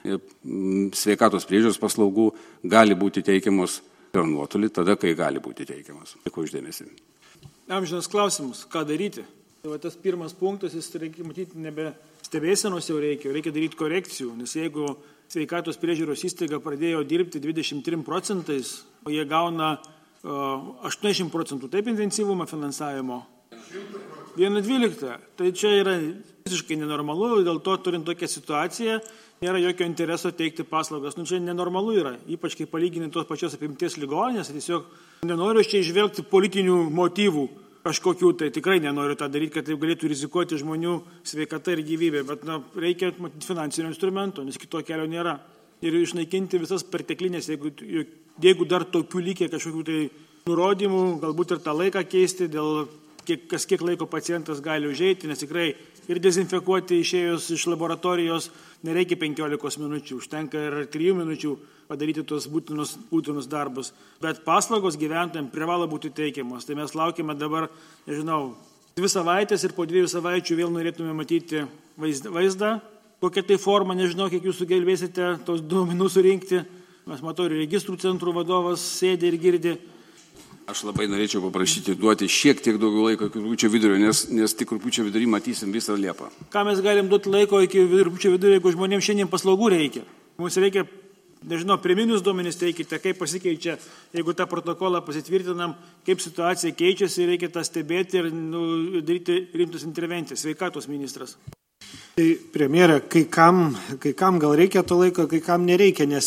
sveikatos priežiūros paslaugų gali būti teikiamos per nuotolį, tada, kai gali būti teikiamos. Dėkui uždėmesį. Amžinas klausimus, ką daryti? Tai va, tas pirmas punktas, jis reikia matyti, nebe stebėsenos jau reikia, reikia daryti korekcijų, nes jeigu sveikatos priežiūros įstaiga pradėjo dirbti dvidešimt trim procentais, o jie gauna uh, aštuoniasdešimt procentų taip intensyvumą finansavimo, viena dvylikta, tai čia yra visiškai nenormalu, dėl to turint tokią situaciją, nėra jokio intereso teikti paslaugas. Nu, čia nenormalu yra, ypač kai palyginti tos pačios apimties ligoninės, tiesiog nenoriu čia išvelgti politinių motyvų kažkokių, tai tikrai nenoriu tą daryti, kad taip galėtų rizikuoti žmonių sveikata ir gyvybė, bet na, reikia matyti finansinio instrumento, nes kito kelio nėra. Ir išnaikinti visas perteklinės, jeigu, jeigu dar tokių lygiai kažkokių tai nurodymų, galbūt ir tą laiką keisti, dėl kiek, kas kiek laiko pacientas gali užeiti, nes tikrai ir dezinfekuoti išėjus iš laboratorijos nereikia penkiolikos minučių, užtenka ir trijų minučių padaryti tuos būtinus, būtinus darbus. Bet paslaugos gyventojams privalo būti teikiamos. Tai mes laukime dabar, nežinau, dvi savaitės ir po dviejų savaičių vėl norėtume matyti vaizdą. Kokia tai forma, nežinau, kiek jūs sugelbėsite tos duomenų surinkti. Mes matau, ir registrų centrų vadovas sėdi ir girdi. Aš labai norėčiau paprašyti duoti šiek tiek daugiau laiko iki rugpjūčio vidurio, nes, nes tik rugpjūčio vidury matysim visą Liepą. Ką mes galim duoti laiko iki rugpjūčio vidurio, jeigu žmonėms šiandien paslaugų reikia? Mums reikia, nežinau, pirminius duomenis teikite, kaip pasikeičia, jeigu tą protokolą pasitvirtinam, kaip situacija keičiasi, reikia tą stebėti ir nu, daryti rimtas intervencijas. Sveikatos ministras. Tai premjera, kai kam, kai kam gal reikia to laiko, kai kam nereikia, nes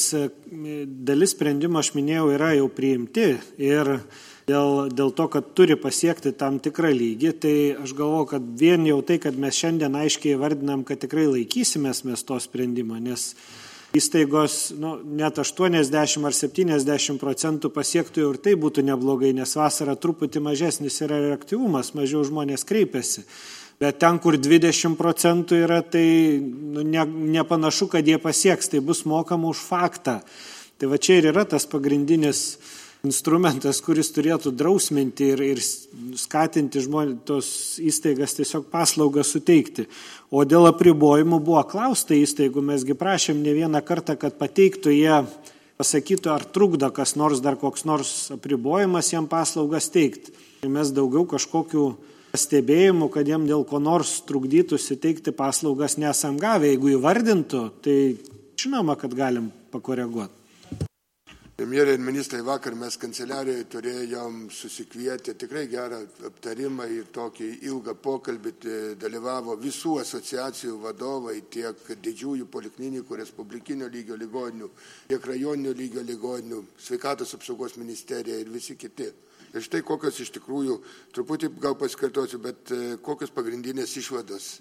dalis sprendimo, aš minėjau, yra jau priimti ir dėl, dėl to, kad turi pasiekti tam tikrą lygį, tai aš galvoju, kad vien jau tai, kad mes šiandien aiškiai vardinam, kad tikrai laikysimės mes to sprendimo, nes įstaigos nu, net aštuoniasdešimt ar septyniasdešimt procentų pasiektų jau ir tai būtų neblogai, nes vasara truputį mažesnis yra ir aktyvumas, mažiau žmonės kreipiasi. Bet ten, kur dvidešimt procentų yra, tai nu, ne, nepanašu, kad jie pasieks, tai bus mokama už faktą. Tai va čia ir yra tas pagrindinis instrumentas, kuris turėtų drausminti ir, ir skatinti žmonės, tos įstaigas tiesiog paslaugas suteikti. O dėl apribojimų buvo klausta įstaigų, mesgi prašėm ne vieną kartą, kad pateiktų jie, pasakytų, ar trukdo kas nors, dar koks nors apribojimas jiem paslaugas teikti. Ir mes daugiau kažkokių stebėjimų, kad jiem dėl ko nors trukdytų suteikti paslaugas nesam gavę. Jeigu įvardintų, tai žinoma, kad galim pakoreguoti. Premjerė ir ministrai, vakar mes kanceliarijoje turėjom susikvietę tikrai gerą aptarimą ir tokį ilgą pokalbį, dalyvavo visų asociacijų vadovai, tiek didžiųjų poliklinikų, respublikinio lygio ligoninių, tiek rajoninio lygio ligoninių, sveikatos apsaugos ministerija ir visi kiti. Ir štai kokios iš tikrųjų, truputį gal pasikartosiu, bet kokios pagrindinės išvados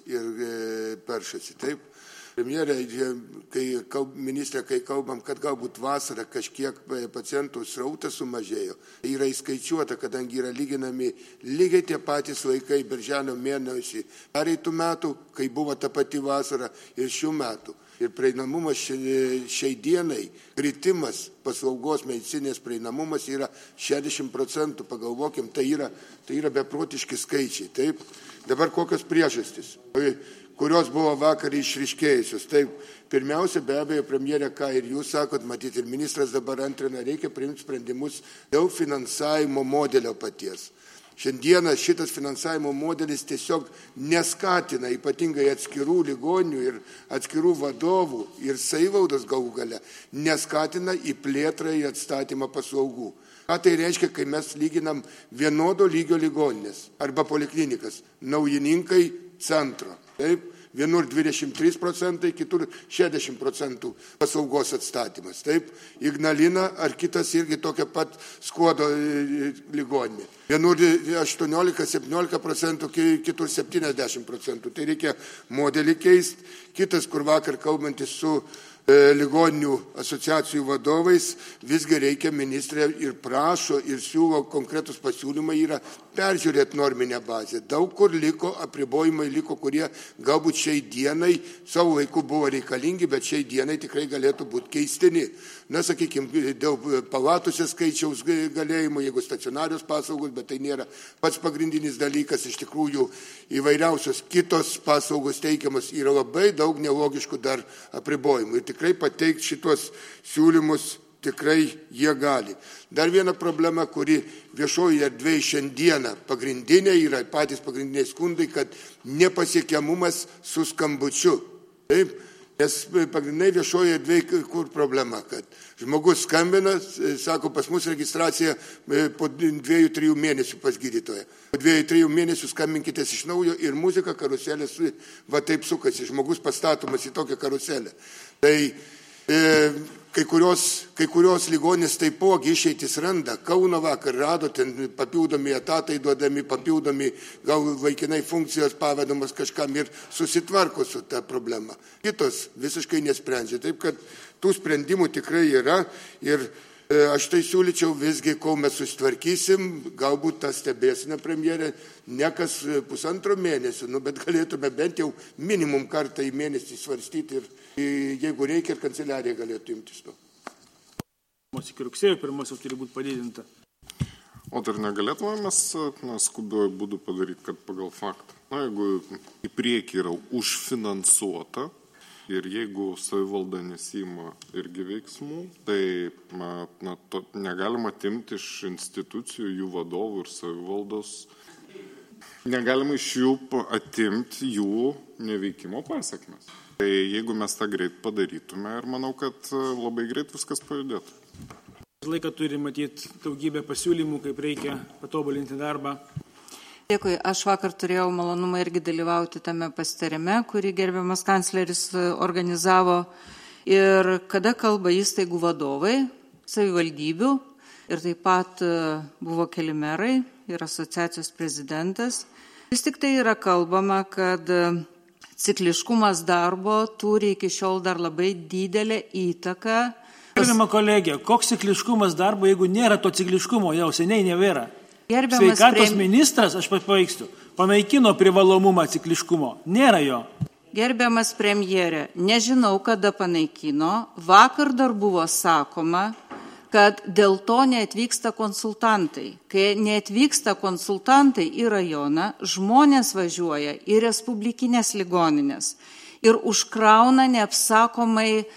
ir peršasi, taip? Premjerė, kai, ministrė, kai kalbam, kad galbūt vasarą kažkiek pacientų srautas sumažėjo, yra įskaičiuota, kadangi yra lyginami lygiai tie patys laikai birželio mėnesį pereitų metų, kai buvo ta pati vasara ir šių metų. Ir prieinamumas šiai, šiai dienai, kritimas paslaugos medicinės prieinamumas yra šešiasdešimt procentų, pagalvokim, tai yra, tai yra beprotiški skaičiai. Taip? Dabar kokios priežastys, kurios buvo vakar išryškėjusios. Taip, pirmiausia, be abejo, premjerė, ką ir jūs sakot, matyti, ir ministras dabar antrina, reikia priimti sprendimus dėl finansavimo modelio paties. Šiandieną šitas finansavimo modelis tiesiog neskatina ypatingai atskirų ligoninių ir atskirų vadovų ir savivaldos galų gale, neskatina į plėtrą ir atstatymą paslaugų. Ką tai reiškia, kai mes lyginam vienodo lygio ligoninės arba poliklinikas, naujininkai centro. Taip, vienur dvidešimt trys procentai, kitur šešiasdešimt procentų paslaugos atstatymas. Taip, Ignalina ar kitas irgi tokia pat Skuodo ligoninė. Vienur aštuoniolika septyniolika procentų, kitur septyniasdešimt procentų. Tai reikia modelį keisti. Kitas, kur vakar kalbantis su ligoninių asociacijų vadovais, visgi reikia ministrė ir prašo ir siūlo konkretus pasiūlymai yra peržiūrėti norminę bazę. Daug kur liko, apribojimai liko, kurie galbūt šiai dienai savo laiku buvo reikalingi, bet šiai dienai tikrai galėtų būti keistini. Na, sakykime, dėl palatose skaičiaus galėjimo, jeigu stacionarios paslaugos, bet tai nėra pats pagrindinis dalykas, iš tikrųjų įvairiausios kitos paslaugos teikiamas yra labai daug nelogiškų dar apribojimų. Ir tikrai pateikti šitos siūlymus tikrai jie gali. Dar viena problema, kuri viešoje erdvėje šiandieną pagrindinė yra, patys pagrindiniai skundai, kad nepasiekiamumas su skambučiu. Taip? Nes pagrindinai viešoje erdvėje kur problema, kad žmogus skambina, sako, pas mus registracija po dviejų, trijų mėnesių pas gydytoją. Po dviejų, trijų mėnesių skambinkitės iš naujo ir muzika karuselės va taip sukasi. Žmogus pastatomas į tokią karuselę. Tai e, kai kurios, kai kurios ligonės taipogi išeitis randa. Kauno vakar rado, ten papildomi etatai duodami, papildomi gal vaikinai funkcijos pavedamas kažkam ir susitvarko su ta problema. Kitos visiškai nesprendžia. Taip, kad tų sprendimų tikrai yra ir e, aš tai siūlyčiau visgi, kol mes susitvarkysim, galbūt tą stebėsime premjerę, ne kas pusantro mėnesio, nu, bet galėtume bent jau minimum kartą į mėnesį svarstyti ir jeigu reikia, ir kanceliarija galėtų imtis to. Iki rugsėjo pirmas jau turi būti padidinta. O tai negalėtume mes na, skubiuoju būdu padaryti, kad pagal faktą. Na, jeigu į priekį yra užfinansuota ir jeigu savivalda nesima irgi veiksmų, tai na, na, to negalima atimti iš institucijų, jų vadovų ir savivaldos. Negalima iš jų atimti jų neveikimo pasiekmes. Tai jeigu mes tą greit padarytume ir manau, kad labai greit viskas pajudėtų. Laiką turi matyti daugybę pasiūlymų, kaip reikia patobulinti darbą. Dėkui, aš vakar turėjau malonumą irgi dalyvauti tame pasitarime, kurį gerbiamas kancleris organizavo. Ir kada kalba įstaigų vadovai, savivaldybių ir taip pat buvo keli merai ir asociacijos prezidentas, vis tik tai yra kalbama, kad cikliškumas darbo turi iki šiol dar labai didelę įtaką. Gerbiama kolegė, koks cikliškumas darbo, jeigu nėra to cikliškumo, jau seniai nebėra. Gerbiamas Sveikatos prem... ministras, aš papaikstu, panaikino privalomumą cikliškumo. Nėra jo. Gerbiamas premjerė, nežinau, kada panaikino. Vakar dar buvo sakoma, kad dėl to neatvyksta konsultantai. Kai neatvyksta konsultantai į rajoną, žmonės važiuoja į respublikinės ligoninės ir užkrauna neapsakomai e,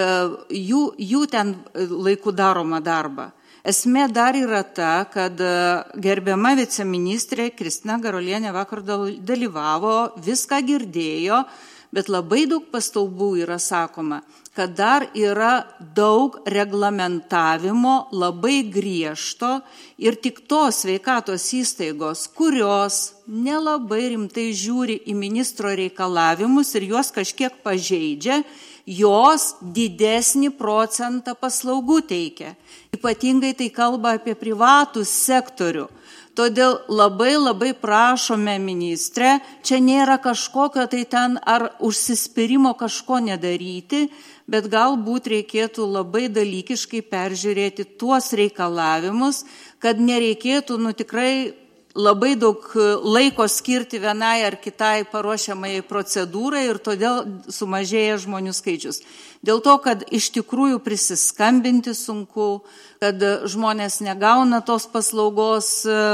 jų, jų ten laiku daromą darbą. Esmė dar yra ta, kad gerbiama viceministrė Kristina Garuolienė vakar dalyvavo, viską girdėjo, bet labai daug pastabų yra sakoma, kad dar yra daug reglamentavimo, labai griežto ir tik tos sveikatos įstaigos, kurios nelabai rimtai žiūri į ministro reikalavimus ir juos kažkiek pažeidžia, jos didesnį procentą paslaugų teikia. Ypatingai tai kalba apie privatų sektorių. Todėl labai labai prašome ministrę, čia nėra kažkokio tai ten ar užsispyrimo kažko nedaryti, bet galbūt reikėtų labai dalykiškai peržiūrėti tuos reikalavimus, kad nereikėtų nu tikrai labai daug laiko skirti vienai ar kitai paruošiamai procedūrai ir todėl sumažėja žmonių skaičius. Dėl to, kad iš tikrųjų prisiskambinti sunku, kad žmonės negauna tos paslaugos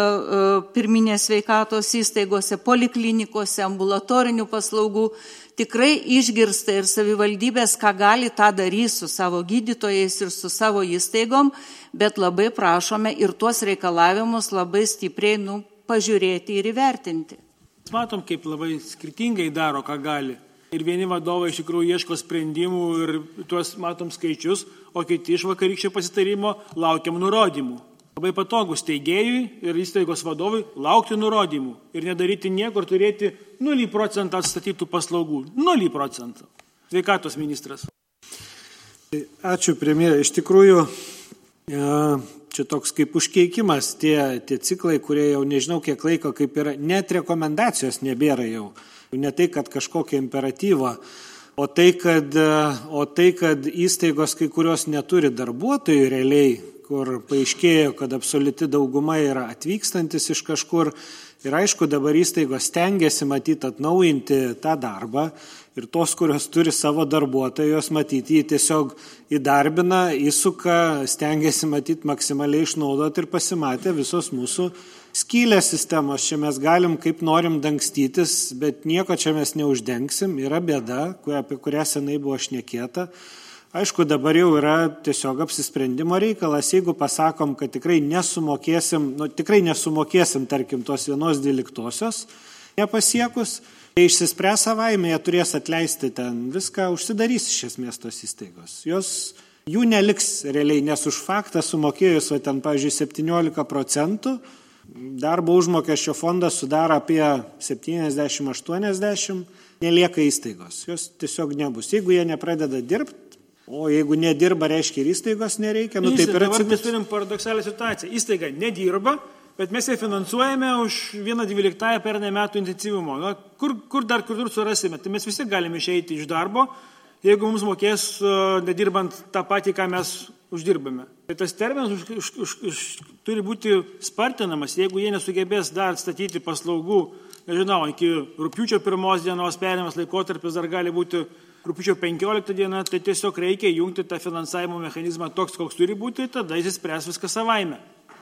pirminės sveikatos įstaigose, poliklinikose, ambulatorinių paslaugų, tikrai išgirsta ir savivaldybės, ką gali tą daryti su savo gydytojais ir su savo įstaigom, bet labai prašome ir tuos reikalavimus labai stipriai nu, pažiūrėti ir įvertinti. Matom, kaip labai skirtingai daro, ką gali. Ir vieni vadovai iš tikrųjų ieško sprendimų ir tuos matom skaičius, o kiti iš vakarykščio pasitarimo laukiam nurodymų. Labai patogu steigėjui ir įstaigos vadovui laukti nurodymų ir nedaryti nieko ir turėti nulį procentą atstatytų paslaugų. nulį procentų. Sveikatos ministras. Ačiū, premjerė. Iš tikrųjų, čia toks kaip užkeikimas tie, tie ciklai, kurie jau nežinau kiek laiko kaip yra, net rekomendacijos nebėra jau. Ne tai, kad kažkokia imperatyva, o tai, kad, o tai, kad įstaigos kai kurios neturi darbuotojų realiai, kur paaiškėjo, kad absoliuti dauguma yra atvykstantis iš kažkur. Ir aišku, dabar įstaigos stengiasi matyti atnaujinti tą darbą ir tos, kurios turi savo darbuotojus, matyti, jį tiesiog įdarbina, įsuka, stengiasi matyti maksimaliai išnaudoti ir pasimatė visos mūsų skylės sistemos. Čia mes galim kaip norim dangstytis, bet nieko čia mes neuždengsim. Yra bėda, apie kurią senai buvo šnekėta. Aišku, dabar jau yra tiesiog apsisprendimo reikalas, jeigu pasakom, kad tikrai nesumokėsim, nu, tikrai nesumokėsim, tarkim, tos vienos dvyliktosios nepasiekus, tai išsispręs savaime, jie turės atleisti ten viską, užsidarys iš esmės tos įstaigos. Jos, jų neliks realiai, nes už faktą sumokėjus, o ten, pavyzdžiui, septyniolika procentų, darbo užmokesčio fondas sudaro apie septyniasdešimt aštuoniasdešimt, nelieka įstaigos, jos tiesiog nebus. Jeigu jie nepradeda dirbti, o jeigu nedirba, reiškia ir įstaigos nereikia. Nu, taip ir dabar mes turim paradoksalią situaciją. Įstaiga nedirba, bet mes ją finansuojame už vieną dvyliktąją pernai metų intensyvumo. Na, kur, kur dar kur surasime? Tai mes visi galime išeiti iš darbo, jeigu mums mokės nedirbant tą patį, ką mes uždirbame. Tai tas terminas už, už, už, už, turi būti spartinamas, jeigu jie nesugebės dar atstatyti paslaugų, nežinau, iki rugpjūčio pirmos dienos perėjimas laikotarpis dar gali būti rugpjūčio penkioliktą dieną, tai tiesiog reikia jungti tą finansavimo mechanizmą toks, koks turi būti, tada jis spręs viską savaime.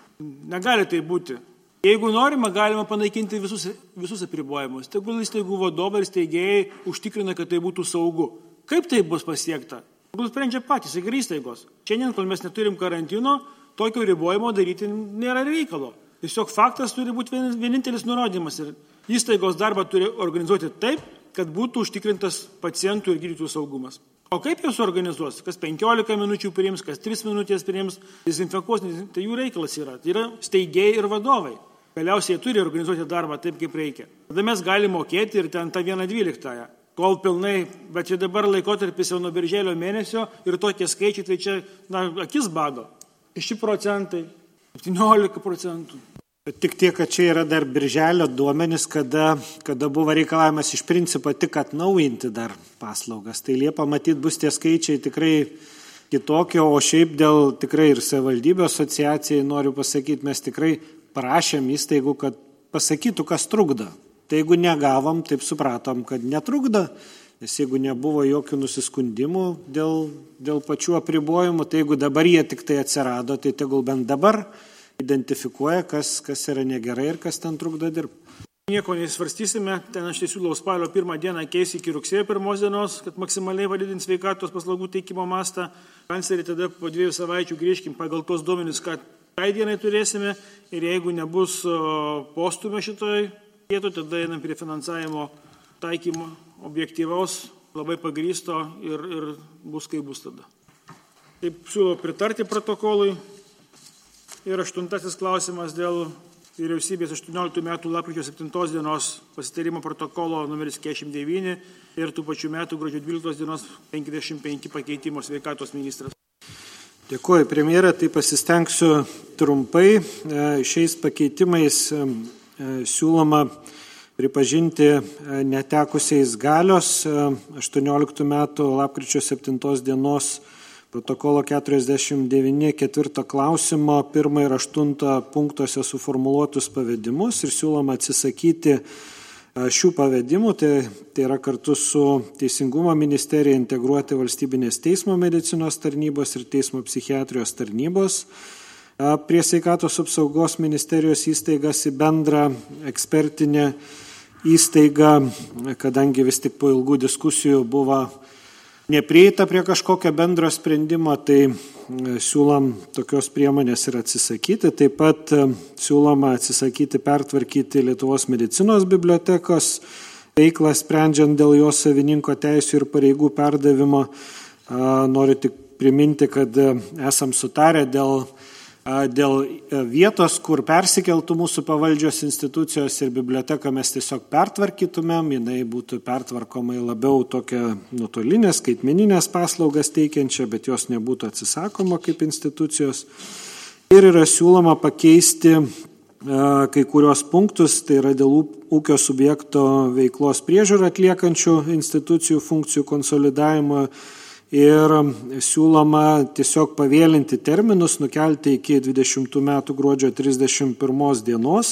Negali tai būti. Jeigu norima, galima panaikinti visus, visus apribojimus. Tegul įstaigų vadovai ir steigėjai užtikrina, kad tai būtų saugu. Kaip tai bus pasiekta? Tegul sprendžia patys ir įstaigos. Šiandien, kol mes neturim karantino, tokio ribojimo daryti nėra reikalo. Tiesiog faktas turi būti vienintelis nurodymas ir įstaigos darbą turi organizuoti taip, kad būtų užtikrintas pacientų ir gydytojų saugumas. O kaip jūs organizuos? Kas penkiolika minučių priims, kas tris minutės priims, dezinfekuos, tai jų reikalas yra. Tai yra steigėjai ir vadovai. galiausiai turi organizuoti darbą taip, kaip reikia. Tada mes galime mokėti ir ten tą vieną dvyliktąją. Kol pilnai, bet čia dabar laikotarpis jau nuo birželio mėnesio ir tokie skaičiai, tai čia na, akis bado. šeši procentai, septyniolika procentų. Tik tiek, kad čia yra dar birželio duomenys, kada, kada buvo reikalavimas iš principo tik atnaujinti dar paslaugas. Tai Liepą matyt bus tie skaičiai tikrai kitokio, o šiaip dėl tikrai ir savivaldybių asociacijai noriu pasakyti, mes tikrai prašėm įstaigų, kad pasakytų, kas trukdo. Tai jeigu negavom, taip supratom, kad netrukdo, nes jeigu nebuvo jokių nusiskundimų dėl, dėl pačių apribojimų, tai jeigu dabar jie tik tai atsirado, tai tegul bent dabar identifikuoja, kas, kas yra negerai ir kas ten trukdo dirbti. Nieko nesvarstysime, ten aš siūlau spalio pirmą dieną keisti iki rugsėjo pirmos dienos, kad maksimaliai padidins sveikatos paslaugų teikimo mastą. Kanclerį tada po dviejų savaičių grįžkim pagal tos duomenys, ką tai dienai turėsime ir jeigu nebus postumio šitoj vietoj, tada einam prie finansavimo taikymo objektyvaus, labai pagrįsto ir, ir bus kaip bus tada. Taip siūlau pritarti protokolui. Ir aštuntasis klausimas dėl vyriausybės aštuonioliktų metų lapkričio septintos dienos pasitarimo protokolo numeris keturiasdešimt devyni ir tų pačių metų gruodžio dvyliktos dienos penkiasdešimt penki pakeitimo sveikatos ministras. Dėkuoju, premjera, tai pasistengsiu trumpai. Šiais pakeitimais siūloma pripažinti netekusiais galios aštuonioliktų metų lapkričio septintos dienos protokolo keturiasdešimt devyni ketvirto klausimo pirmą ir aštuntą punktuose suformuluotus pavedimus ir siūloma atsisakyti šių pavedimų, tai, tai yra kartu su Teisingumo ministerija integruoti valstybinės teismo medicinos tarnybos ir teismo psichiatrijos tarnybos prie sveikatos apsaugos ministerijos įstaigas į bendrą ekspertinę įstaigą, kadangi vis tik po ilgų diskusijų buvo neprieita prie kažkokio bendro sprendimo, tai siūlom tokios priemonės ir atsisakyti. Taip pat siūloma atsisakyti pertvarkyti Lietuvos medicinos bibliotekos veiklą, sprendžiant dėl jos savininko teisių ir pareigų perdavimo. Noriu tik priminti, kad esam sutarę dėl Dėl vietos, kur persikeltų mūsų pavaldžios institucijos ir biblioteką mes tiesiog pertvarkytumėm, jinai būtų pertvarkomai labiau tokia nuotolinės, skaitmeninės paslaugas teikiančia, bet jos nebūtų atsisakoma kaip institucijos. Ir yra siūloma pakeisti kai kurios punktus, tai yra dėl ūkio subjekto veiklos priežiūrą atliekančių institucijų funkcijų konsolidavimo. Ir siūloma tiesiog pavėlinti terminus, nukelti iki dvidešimtų metų gruodžio trisdešimt pirmos dienos.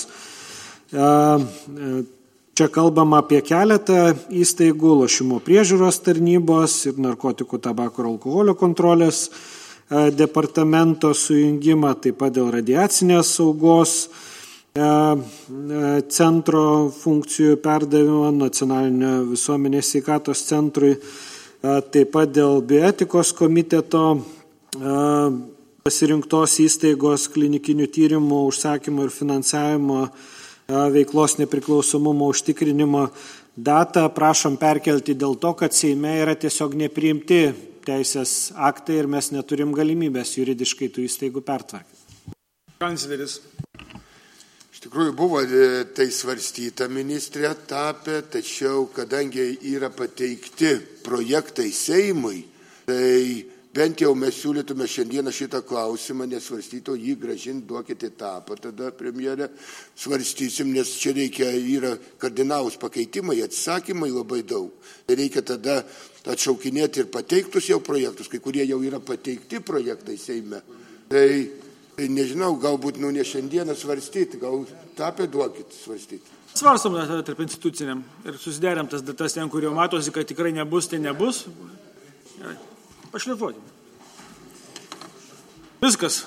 Čia kalbama apie keletą įstaigų, lošimo priežiūros tarnybos ir narkotikų, tabako ir alkoholio kontrolės departamento sujungimą, taip pat dėl radiacinės saugos centro funkcijų perdavimo nacionalinio visuomenės sveikatos centrui. Taip pat dėl bioetikos komiteto pasirinktos įstaigos klinikinių tyrimų užsakymo ir finansavimo veiklos nepriklausomumo užtikrinimo datą prašom perkelti dėl to, kad Seime yra tiesiog nepriimti teisės aktai ir mes neturim galimybės juridiškai tų įstaigų pertvarkyti. Kancleris. Iš tikrųjų buvo tai svarstyta ministrė tapę, tačiau kadangi yra pateikti projektai Seimui, tai bent jau mes siūlytume šiandieną šitą klausimą nesvarstyti, o jį gražinti, duokite tapą, tada premjerė svarstysim, nes čia reikia, yra kardinalūs pakeitimai, atsisakymai labai daug. Tai reikia tada atšaukinėti ir pateiktus jau projektus, kai kurie jau yra pateikti projektai Seime. Tai Tai nežinau, galbūt nu ne šiandieną svarstyti, gal tapę duokit svarstyti. Svarstom tarp instituciniam ir susideriam tas datas ten, kur jau matosi, kad tikrai nebus, tai nebus. Pašlifuotim. Viskas.